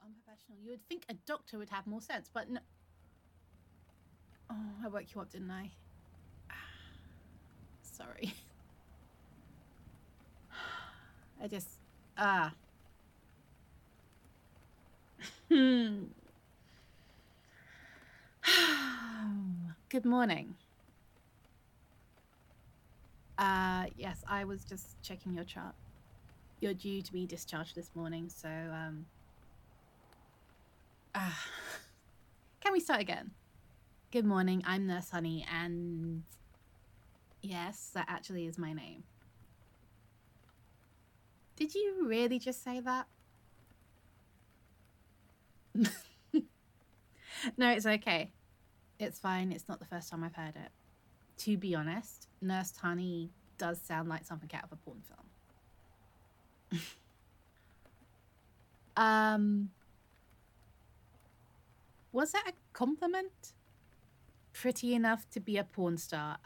unprofessional. You would think a doctor would have more sense, but no. Oh, I woke you up, didn't I? Sorry. I just... Good morning. Yes, I was just checking your chart. You're due to be discharged this morning, so, Can we start again? Good morning, I'm Nurse Honey, and... Yes, that actually is my name. Did you really just say that? No, it's okay. It's fine, it's not the first time I've heard it. To be honest, Nurse Honey does sound like something out of a porn film. Was that a compliment? Pretty enough to be a porn star.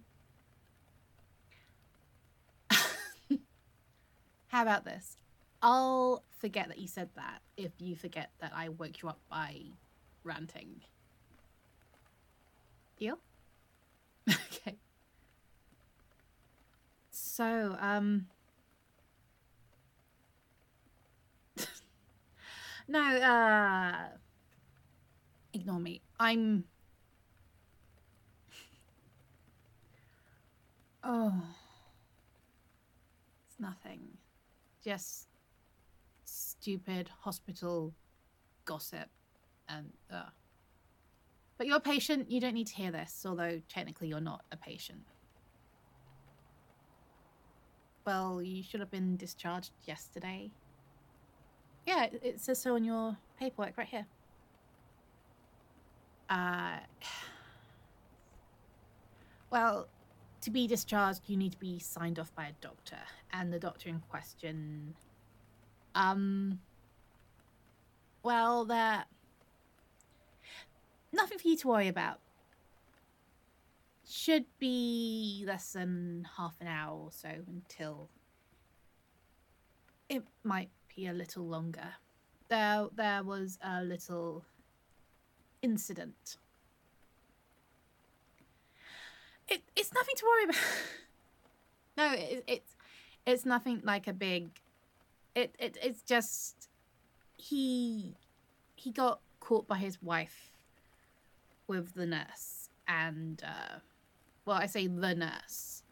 How about this? I'll forget that you said that if you forget that I woke you up by ranting. Deal? Okay. So, no, ignore me. Oh. It's nothing. Just stupid hospital gossip and, But you're a patient, you don't need to hear this, although technically you're not a patient. Well, you should have been discharged yesterday. Yeah, it says so on your paperwork right here. Well, to be discharged, you need to be signed off by a doctor, and the doctor in question, well, nothing for you to worry about. Should be less than half an hour or so until... It might be a little longer. There was a little incident. It's nothing to worry about. No, it's nothing like a big... It's just... He got caught by his wife with the nurse, and well, I say the nurse.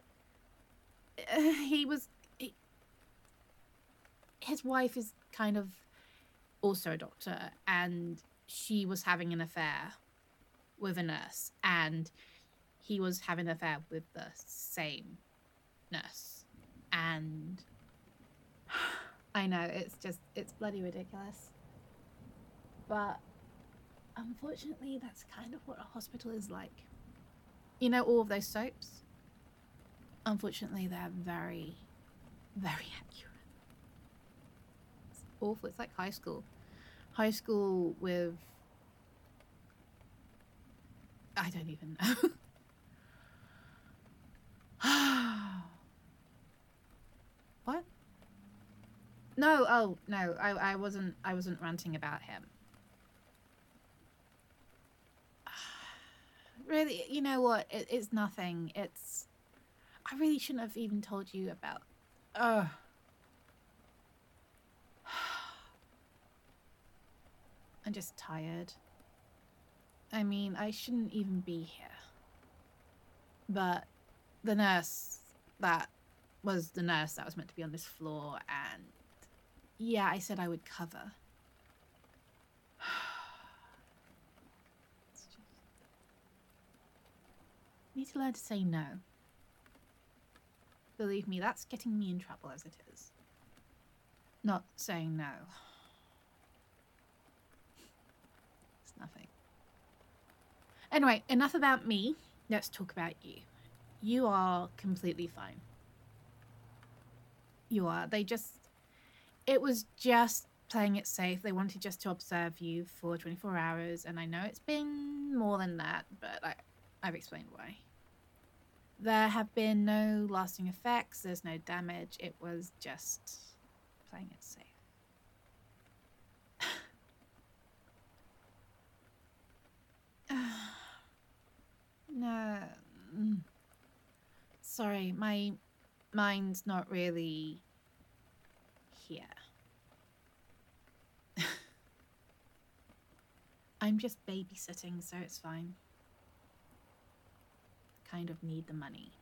His wife is kind of also a doctor, and she was having an affair with a nurse, and he was having an affair with the same nurse. And I know, it's bloody ridiculous. But unfortunately, that's kind of what a hospital is like. You know, all of those soaps? Unfortunately, they're very, very accurate. It's awful. It's like high school. High school with... I don't even know. What? No, oh, no, I wasn't ranting about him. Really, you know what? It's nothing. I really shouldn't have even told you about... I'm just tired. I mean, I shouldn't even be here. But the nurse that was meant to be on this floor, and yeah, I said I would cover. It's just... I need to learn to say no. Believe me, that's getting me in trouble as it is. Not saying no. It's nothing. Anyway, enough about me. Let's talk about you. You are completely fine. You are. It was just playing it safe. They wanted just to observe you for 24 hours, and I know it's been more than that, but I've explained why. There have been no lasting effects. There's no damage. It was just playing it safe. Sorry, my mind's not really here. I'm just babysitting, so it's fine. Kind of need the money.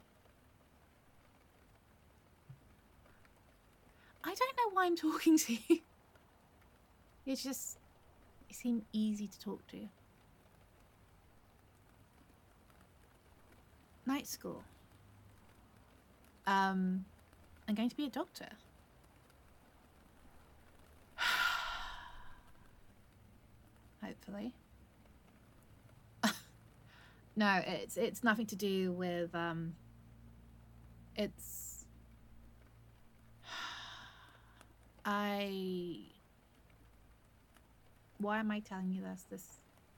I don't know why I'm talking to you. You seem easy to talk to. Night school. I'm going to be a doctor. Hopefully. No, it's nothing to do with it's why am I telling you this?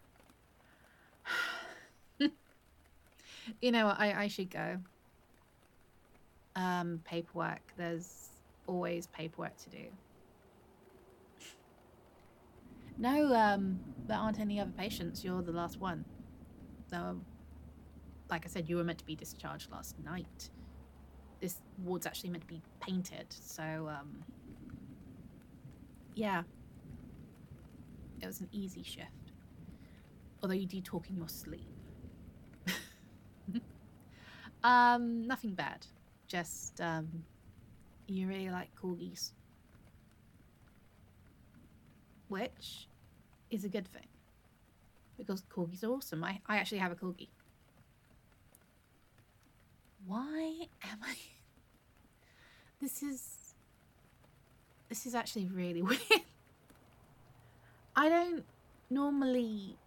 You know what, I should go. Paperwork. There's always paperwork to do. No, there aren't any other patients. You're the last one. So, like I said, you were meant to be discharged last night. This ward's actually meant to be painted, so, yeah. It was an easy shift. Although you do talk in your sleep. Nothing bad. Just, you really like corgis. Which is a good thing. Because corgis are awesome. I actually have a corgi. Why am I... This is actually really weird. I don't normally...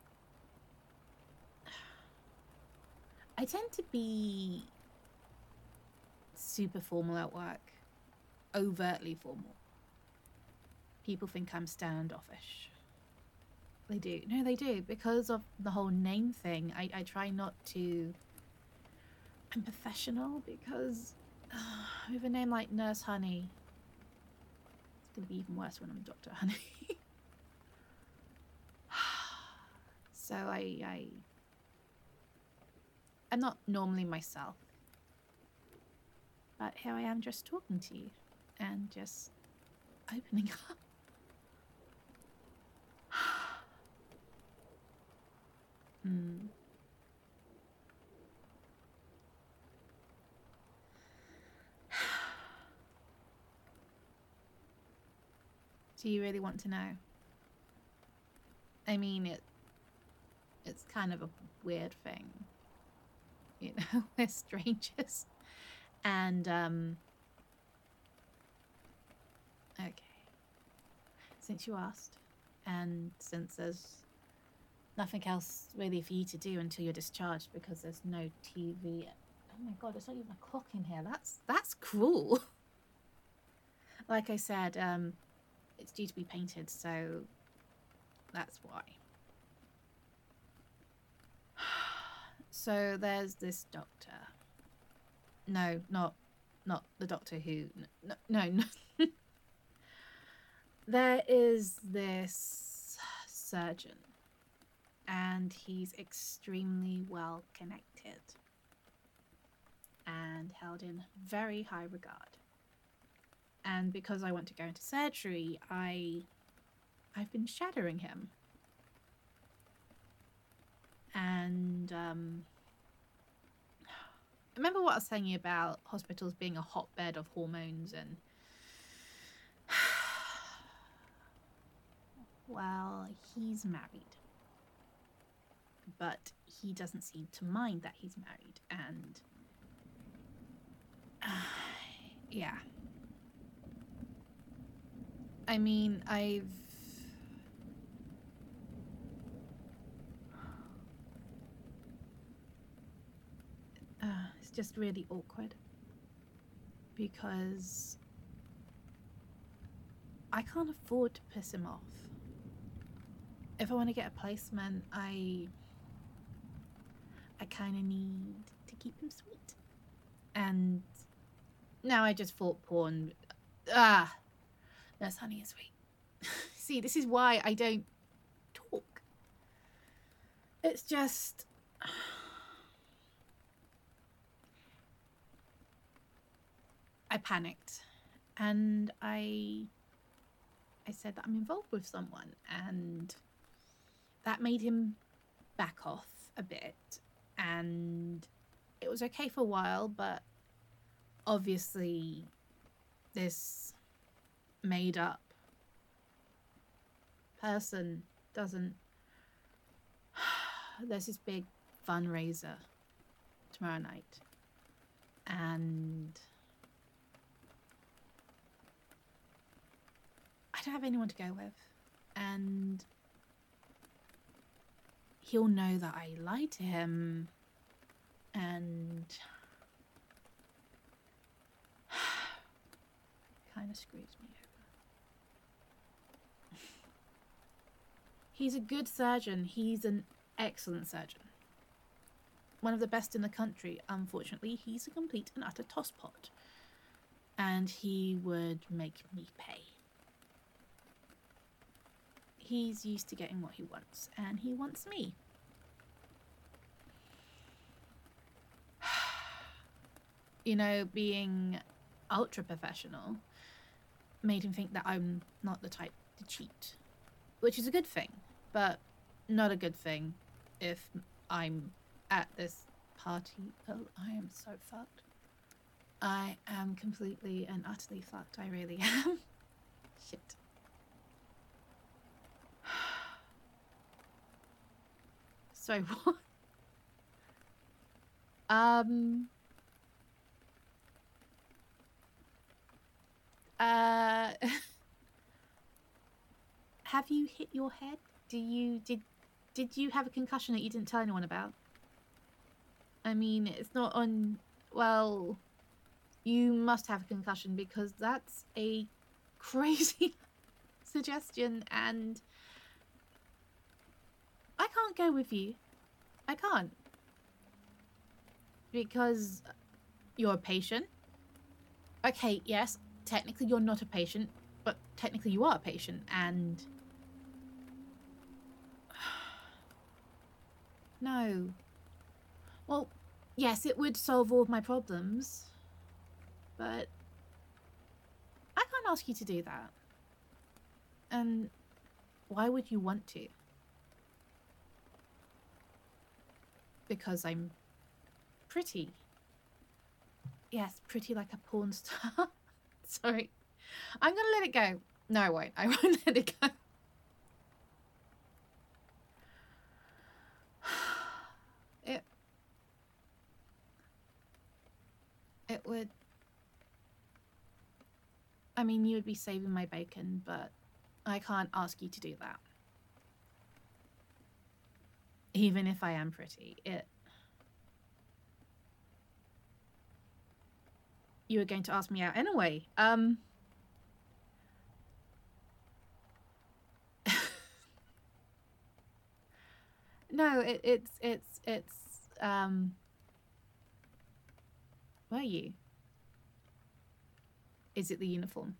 I tend to be super formal at work. Overtly formal. People think I'm standoffish. They do. No, they do. Because of the whole name thing, I try not to... I'm professional because with a name like Nurse Honey, it's going to be even worse when I'm Dr. Honey. So I'm not normally myself. But here I am just talking to you and just opening up. Do you really want to know? I mean, it's kind of a weird thing. You know, we're strangers. And, okay. Since you asked, and since there's nothing else really for you to do until you're discharged because there's no TV. Oh my god, there's not even a clock in here. That's cruel. Like I said, it's due to be painted, so that's why. So there's this doctor. No, not the Doctor Who. No. There is this surgeon, and he's extremely well connected and held in very high regard. And because I want to go into surgery, I've been shadowing him. And remember what I was saying you about hospitals being a hotbed of hormones and... Well, he's married. But he doesn't seem to mind that he's married. And... yeah. I mean, it's just really awkward. Because... I can't afford to piss him off. If I want to get a placement, I kind of need to keep him sweet. And now I just thought porn... Nurse Honey is sweet. See, this is why I don't talk. It's just... I panicked, and I said that I'm involved with someone, and that made him back off a bit. And it was okay for a while, but obviously this made up person doesn't. There's this big fundraiser tomorrow night, and I don't have anyone to go with, and he'll know that I lied to him, and kind of screws me over. He's a good surgeon. He's an excellent surgeon. One of the best in the country. Unfortunately, he's a complete and utter tosspot. And he would make me pay. He's used to getting what he wants, and he wants me. You know, being ultra professional made him think that I'm not the type to cheat, which is a good thing, but not a good thing if I'm at this party. Oh, I am so fucked. I am completely and utterly fucked. I really am. Shit. So what? Have you hit your head? Did you have a concussion that you didn't tell anyone about? I mean, it's not on. Well, you must have a concussion, because that's a crazy suggestion, and I can't go with you. I can't. Because you're a patient. Okay, yes, technically you're not a patient, but technically you are a patient, and no. Well, yes, it would solve all of my problems, but I can't ask you to do that. And why would you want to? Because I'm pretty. Yes, pretty like a porn star. Sorry. I'm gonna let it go. No, I won't. I won't let it go. It would... I mean, you would be saving my bacon, but I can't ask you to do that. Even if I am pretty, you were going to ask me out anyway. No, it's were you? Is it the uniform?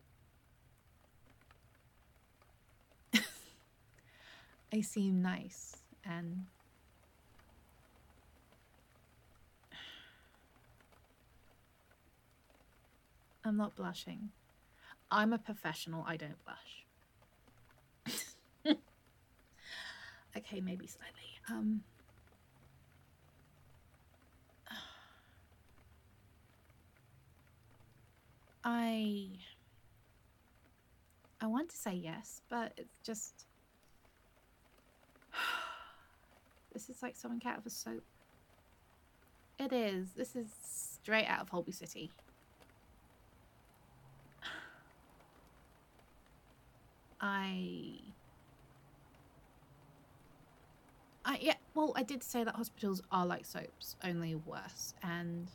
I seem nice, and I'm not blushing. I'm a professional. I don't blush. Okay, maybe slightly. I want to say yes, but it's just... This is like something out of a soap. It is. This is straight out of Holby City. Yeah, well, I did say that hospitals are like soaps, only worse, and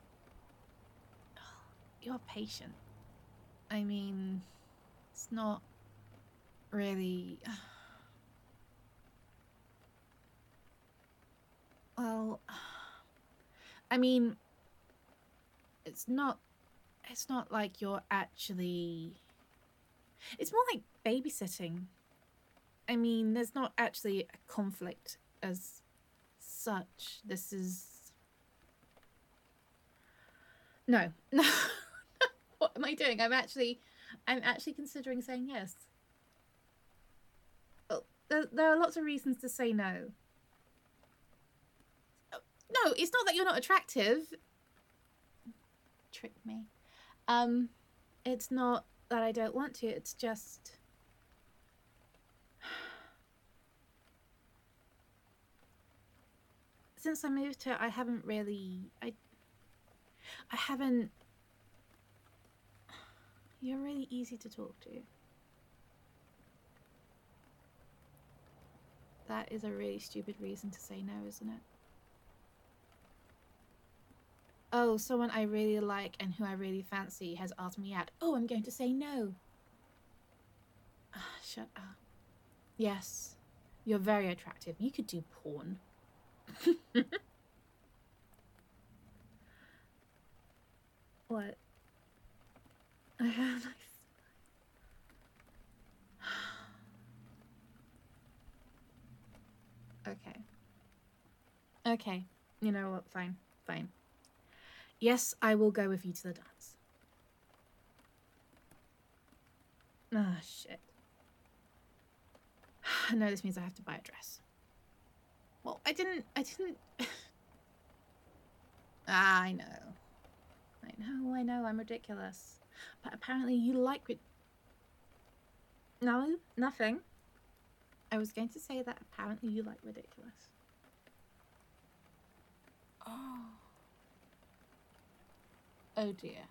you're patient. I mean, it's not really... Well, I mean, it's not like you're actually... It's more like babysitting. I mean, there's not actually a conflict as such. This is... No. What am I doing? I'm actually considering saying yes. Well, there are lots of reasons to say no. No, it's not that you're not attractive. Trick me. It's not that I don't want to. It's just since I moved here, I haven't really. I haven't. You're really easy to talk to. That is a really stupid reason to say no, isn't it? Oh, someone I really like and who I really fancy has asked me out. Oh, I'm going to say no. Shut up. Yes, you're very attractive. You could do porn. What? I have nice. Okay. Okay. You know what? Fine. Fine. Yes, I will go with you to the dance. Ah, shit. No, this means I have to buy a dress. Well, I didn't. I know. I know, I'm ridiculous. But apparently you like it. No, nothing. I was going to say that apparently you like ridiculous. Oh. Oh dear.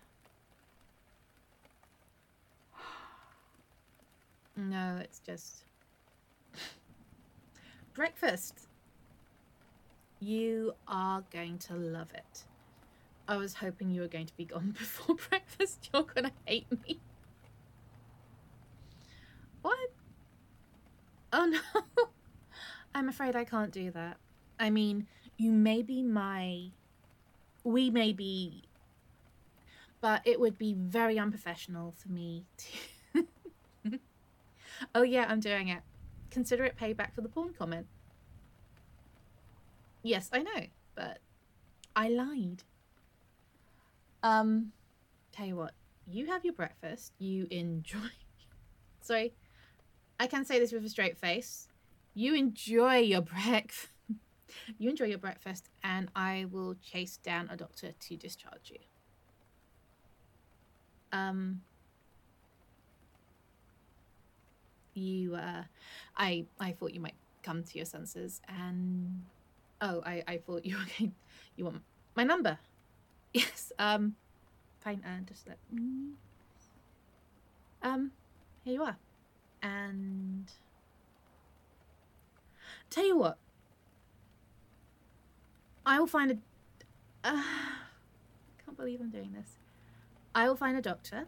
No, it's just breakfast. You are going to love it. I was hoping you were going to be gone before breakfast. You're gonna hate me. What? Oh no. I'm afraid I can't do that. I mean, you may be we may be, but it would be very unprofessional for me to. Oh yeah, I'm doing it. Consider it payback for the porn comment. Yes, I know, but I lied. Tell you what, you have your breakfast, you enjoy. Sorry, I can say this with a straight face. You enjoy your breakfast. You enjoy your breakfast, and I will chase down a doctor to discharge you. I thought you might come to your senses, and I thought you were going. You want my number? Yes. Fine. Just let me. Here you are, and tell you what. I will find a. Can't believe I'm doing this. I will find a doctor,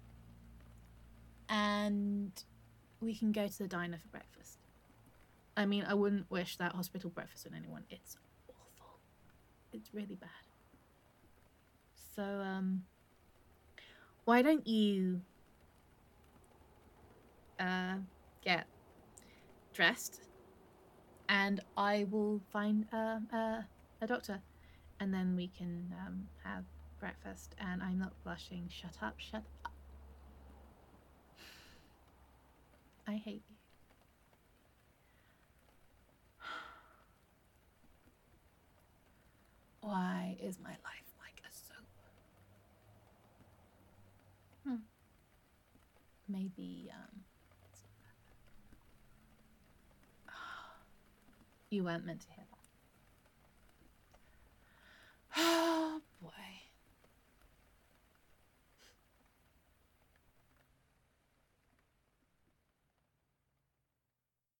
and we can go to the diner for breakfast. I mean, I wouldn't wish that hospital breakfast on anyone. It's awful. It's really bad. So, why don't you get dressed, and I will find a doctor, and then we can have breakfast. And I'm not blushing. Shut up. Shut up. I hate you. Why is my life like a soap? Maybe you weren't meant to hear